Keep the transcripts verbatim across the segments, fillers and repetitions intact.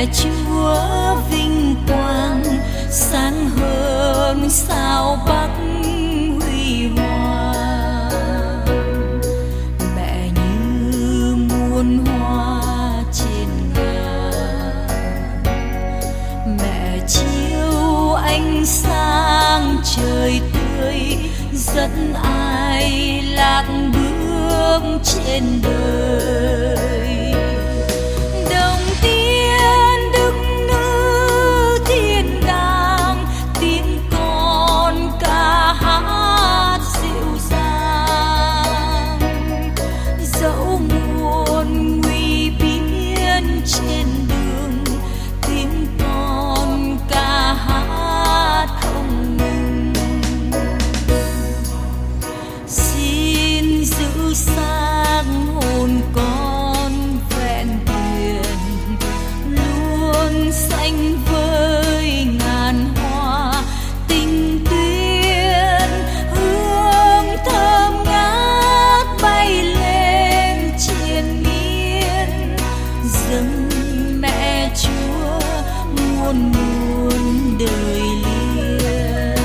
Chúa vinh quang sáng hơn sao Bắc huy hoàng. Mẹ như muôn hoa trên ngàn, mẹ chiếu ánh sáng trời tươi dẫn ai lạc bước trên đời. Đồng tiên đức nữ thiên đàng, tiếng con ca hát dịu dàng. Dẫu muôn nguy biến trên đường, tiếng con ca hát không ngừng. Xin giữ sáng hồn con vẹn tuyền, luôn xanh với ngàn hoa tình tuyên. Hương thơm ngát bay lên triền miên, dâng mẹ Chúa muôn muôn đời liền.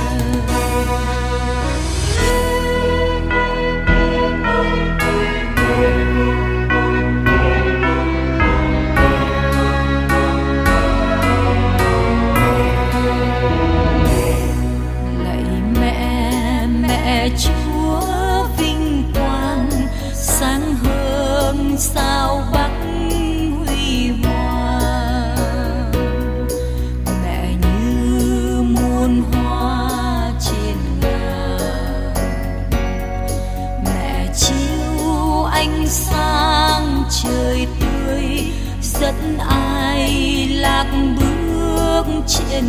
Lạy mẹ, mẹ Chúa vinh quang sáng hơn sao Bắc huy hoàng. Mẹ như muôn hoa trên ngàn, mẹ chiếu ánh sáng trời tươi dẫn ai lạc bước trên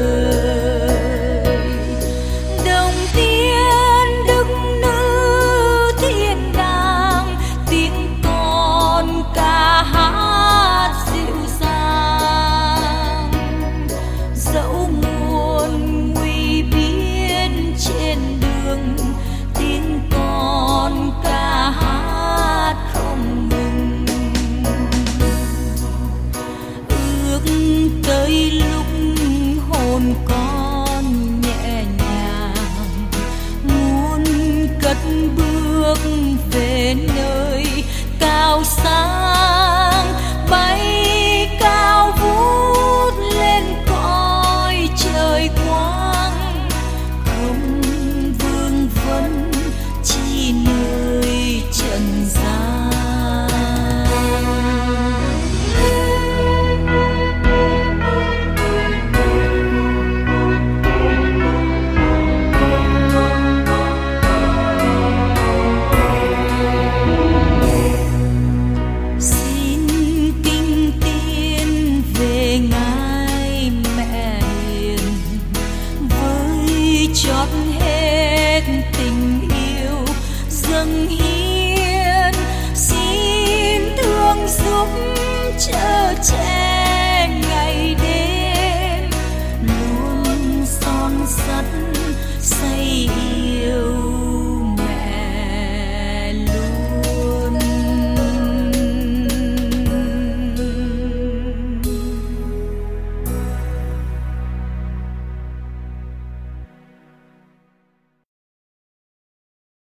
đời. Đồng tiên đức nữ thiên đàng, tiếng con ca hát dịu dàng. Dẫu muôn nguy biến trên đường, tiếng con ca hát không ngừng. Ước tới lúc hồn con nhẹ nhàng, muốn cất bước về nơi cao xa